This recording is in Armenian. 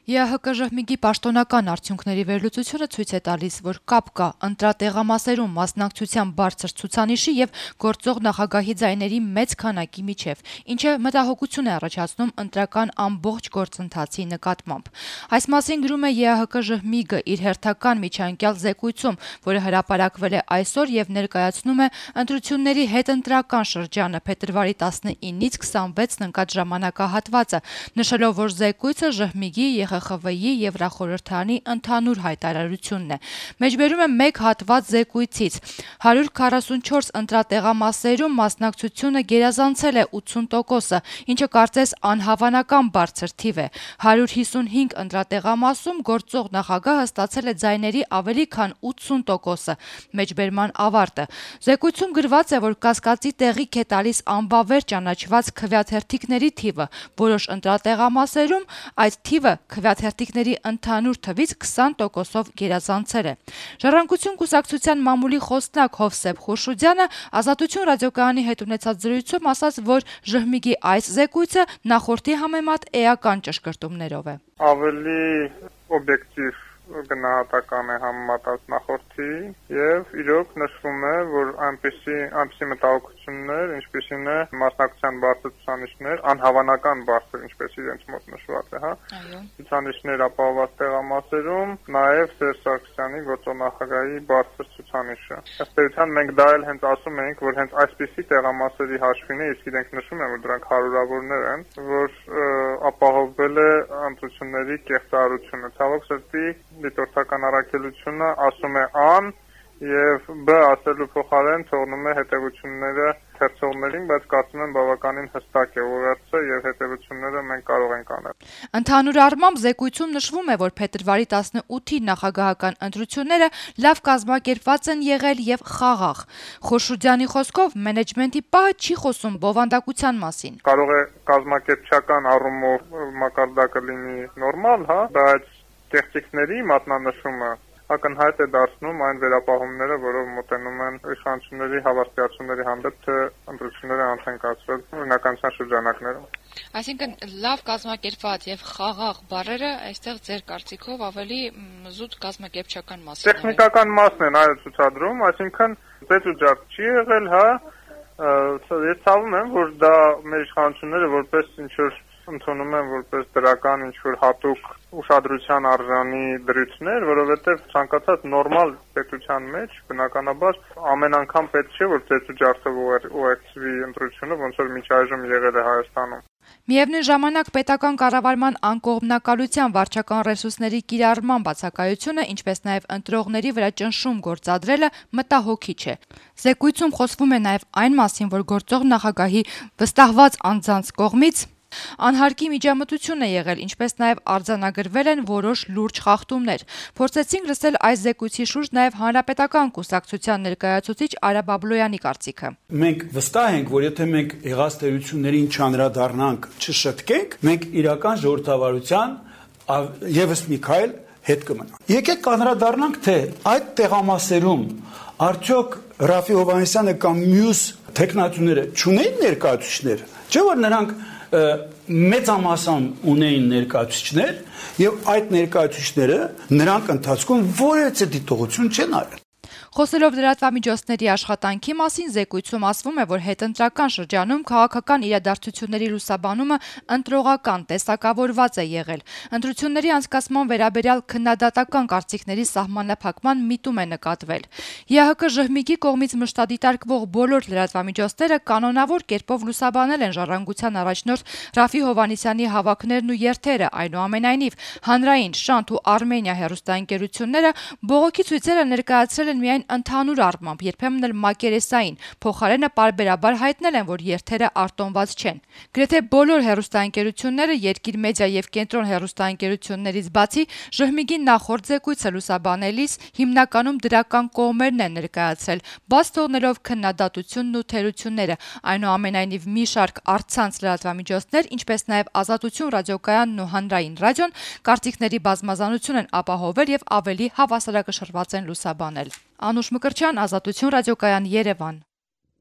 ԵԱՀԿ ժհմիգի պաշտոնական արդյունքների վերլուծությունը ցույց է տալիս, որ կապ կա ընտրատեղամասերում մասնակցության բարձր ցուցանիշի եւ գործող նախագահի ձայների մեծ քանակի միջեւ, ինչը մտահոգություն է առաջացնում ընտրական ամբողջ գործընթացի նկատմամբ։ Այս մասին գրում է ԵԱՀԿ ժհմիգը իր հերթական միջանկյալ զեկույցում, որը հրապարակվել է այսօր եւ ներկայացնում է ընտրությունների հետընտրական շրջանը փետրվարի 19-ից 26-ն ընկած ժամանակահատվածը, նշելով, որ զեկույցը ժհմիգի ԵԽԽՎ-ի Եվրախորհրդարանի ընդհանուր հայտարարությունն է։ Մեջբերում է մեկ հատված զեկույցից. 144 ընտրատեղամասերում մասնակցությունը գերազանցել է 80%-ը, ինչը կարծես անհավանական բարձր թիվ է։ 155 ընտրատեղամասում գործող նախագահը ստացել է ձայների ավելի քան 80%-ը։ Մեջբերման ավարտը։ Զեկույցում գրված է, որ կասկածի տեղիք է տալիս անբավեր ճանաչված քվեաթերթիկների թիվը։ Որոշ ընտրատեղամասերում այդ թիվը քվեաթերթիկների ընդհանուր թվից 20%-ով գերազանցել է։ Ժառանգություն կուսակցության մամուլի խոսնակ Հովսեփ Խուրշուդյանը Ազատություն ռադիոկայանի հետ ունեցած զրույցում ասաց, որ ժհմիգի այս զեկույցը նախորդի համեմատ էական ճշգրտումներով է։ Ավելի օբյեկտիվ գնահատական է համեմատած նախորդի եւ իրոք նշվում է, որ այնպիսի մտահոգություններ, ինչպիսին է մասնակցության բարձր ցուցանիշներ, անհավանական բարձր, ինչպես իրենց մոտ նշված է, ցուցանիշներ ապահովված տեղամասերում, նաեւ Սերժ Սարգսյանի գործող նախագահի բարձր ցուցանիշը։ Ըստ էության մենք դա էլ հենց ասում ենք, որ հենց այսպիսի տեղամասերի հաշվին է, իսկ իրենք նշում են, որ դրանք հարյուրավորներ են, որ ապահովվել է ընտրությունների կեղծարարությունը։ Ցավոք սրտի դիտորդական առաքելությունը ասում է ան եւ բ ասելու փոխարեն թողնում է հետեւությունները թերթողներին, բայց կարծում եմ բավականին հստակ է ուղերձը եւ հետեւությունները մենք կարող ենք անել։ Ընդհանուր առմամբ զեկույցում նշվում է, որ փետրվարի 18-ի նախագահական ընտրությունները լավ կազմակերպված են եղել եւ խաղաղ։ Խորշուդյանի խոսքով մենեջմենտի պահը չի խոսում բովանդակության մասին։ Կարող է կազմակերպչական առումով մակարդակը լինի նորմալ, բայց տեխնիկների մատնանշումը ակնհայտ է դարձնում այն վերապահումները, որով մոտենում են իշխանությունների հավաստիացումների հանդեպ, թե ընտրությունները անց են կացվել օրինականության շրջանակներում։ Այսինքն լավ կազմակերպված եւ խաղաղ բառերը այստեղ ձեր կարծիքով ավելի զուտ կազմակերպչական մասն են։ Տեխնիկական մասն են այլ ցուցադրում, այսինքն ծեծուջարդ չի եղել, ես ցավում եմ, որ դա մեր իշխանությունները որպես ինչ-որ ընդունում են որպես դրական ինչ-որ հատուկ ուշադրության արժանի դրույթներ, որովհետև ցանկացած նորմալ պետության մեջ բնականաբար ամեն անգամ պետք չէ, որ ծեծուջարդով ուղեկցվի ընտրությունը, ոնց որ մինչ այժմ եղել է Հայաստանում։ Միևնույն ժամանակ պետական կառավարման անկողմնակալության վարչական ռեսուրսների կիրառման բացակայությունը, ինչպես նաև ընտրողների վրա ճնշում գործադրելը մտահոգիչ է։ Զեկույցում խոսվում է նաև այն մասին, որ գործող նախագահի վստահված անձանց կողմից անհարկի միջամտություն է եղել, ինչպես նաև արձանագրվել են որոշ լուրջ խախտումներ։ Փորձեցինք լսել այս զեկույցի շուրջ նաև Հանրապետական կուսակցության ներկայացուցիչ Արա Բաբլոյանի կարծիքը։ Մենք վստահ ենք, որ եթե մենք եղած տերություններին չանդրադառնանք, չշտկենք, մենք իրական ժողովրդավարության եւս մի քայլ հետ կմնա։ Եկեք կանրադառնանք, թե այդ տեղամասերում արդյոք Ռաֆի Հովհաննիսյանը կամ մյուս տեխնատուները չունեն ներկայացուցիչներ, չէ՞ որ նրանք մեծամասն ունեին ներկայացուցիչներ եւ այդ ներկայացուցիչները նրանք ընթացքում որևէ դիտողություն չեն արել։ Խոսելով լրատվամիջոցների աշխատանքի մասին, զեկույցում ասվում է, որ հետընտրական շրջանում քաղաքական իրադարձությունների լուսաբանումը ընտրողական տեսակավորված է եղել։ Ընտրությունների անցկացման վերաբերյալ քննադատական կարծիքների սահմանափակման միտում է նկատվել։ ԵԱՀԿ ժհմիգի կողմից մշտադիտարկվող բոլոր լրատվամիջոցները կանոնավոր կերպով լուսաբանել են Ժառանգության առաջնորդ Ռաֆի Հովհաննիսյանի հավաքներն ու երթերը, այնուամենայնիվ Հանրային, Շանթ ու Արմենիա հեռուստաընկերությունները բողոքի ցույցերը ներկայացրել են միայն ընդհանուր առմամբ, երբեմն էլ մակերեսային, փոխարենը պարբերաբար հայտնել են, որ երթերը արտոնված չեն։ Գրեթե բոլոր հեռուստաընկերությունները Երկիր մեդիա եւ Կենտրոն հեռուստաընկերություններից բացի ժհմիգի նախորդ զեկույցը լուսաբանելիս հիմնականում դրական կողմերն են ներկայացրել, բաց թողնելով քննադատությունն ու թերությունները։ Այնուամենայնիվ մի շարք առցանց լրատվամիջոցներ, ինչպես նաև Ազատություն ռադիոկայանն ու Հանրային ռադիոն կարծիքների բազմազանություն են ապահովել եւ ավելի հավասարակշռված են լուսաբանել։ Անուշ Մկրտչյան, Ազատություն ռադիոկայան, Երևան։